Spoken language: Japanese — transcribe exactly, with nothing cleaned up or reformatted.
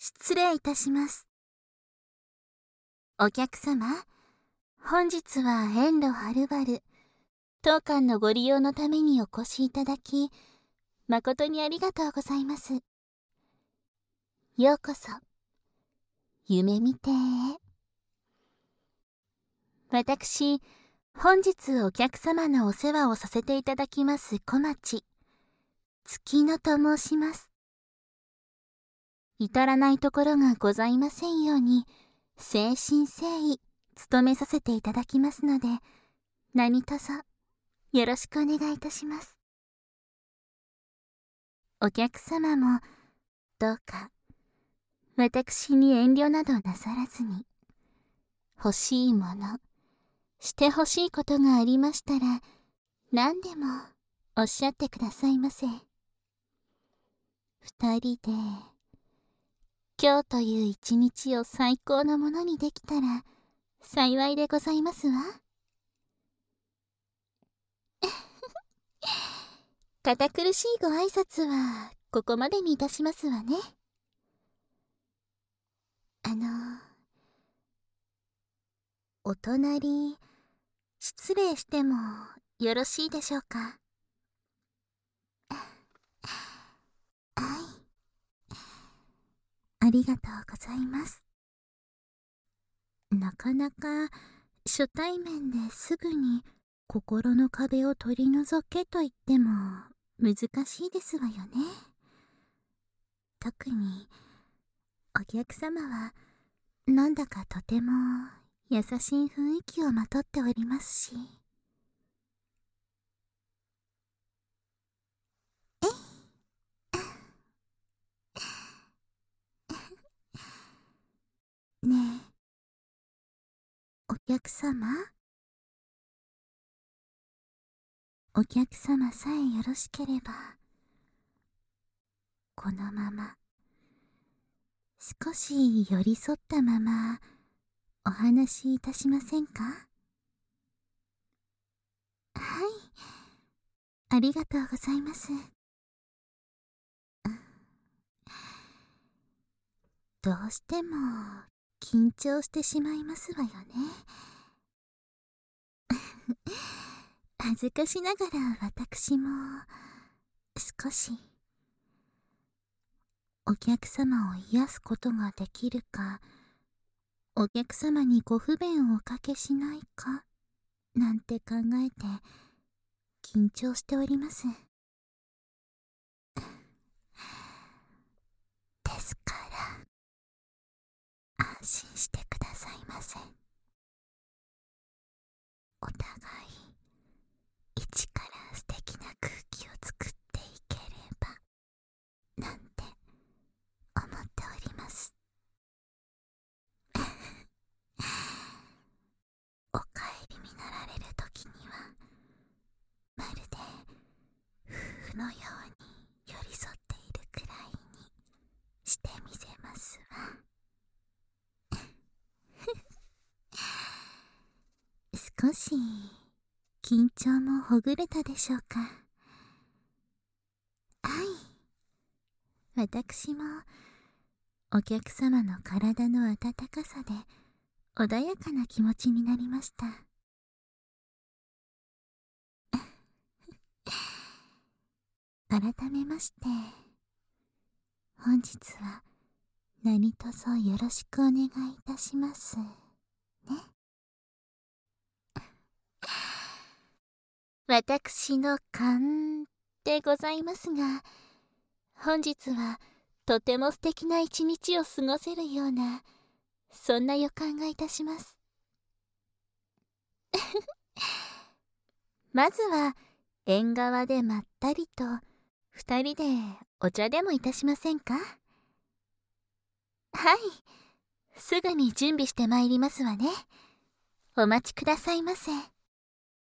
失礼いたします。お客様、本日は遠路はるばる、当館のご利用のためにお越しいただき、誠にありがとうございます。ようこそ、夢見亭へ。私、本日お客様のお世話をさせていただきます小町、月乃と申します。至らないところがございませんように、誠心誠意、務めさせていただきますので、何卒、よろしくお願いいたします。お客様も、どうか、私に遠慮などなさらずに、欲しいもの、して欲しいことがありましたら、何でもおっしゃってくださいませ。二人で、今日という一日を最高のものにできたら、幸いでございますわ。堅苦しいご挨拶は、ここまでにいたしますわね。あの、お隣、失礼してもよろしいでしょうか。はい。ありがとうございます。なかなか初対面ですぐに心の壁を取り除けと言っても難しいですわよね。特にお客様はなんだかとても優しい雰囲気をまとっておりますし。ねえ、お客様お客様さえよろしければ、このまま、少し寄り添ったまま、お話しいたしませんか？はい、ありがとうございます。どうしても、緊張してしまいますわよね。恥ずかしながら私も、少し、お客様を癒すことができるか、お客様にご不便をおかけしないか、なんて考えて、緊張しております。ですから、安心してくださいませ。お互い、一から素敵な空気を作っていければ、なんて思っております。お帰りになられる時には、まるで夫婦のように寄り添っているくらいにしてみせますわ。少し緊張もほぐれたでしょうか。はい。私もお客様の体の温かさで穏やかな気持ちになりました。改めまして、本日は何卒よろしくお願いいたしますね。私の勘でございますが、本日はとても素敵な一日を過ごせるような、そんな予感がいたします。まずは縁側でまったりと二人でお茶でもいたしませんか？はい、すぐに準備してまいりますわね。お待ちくださいませ。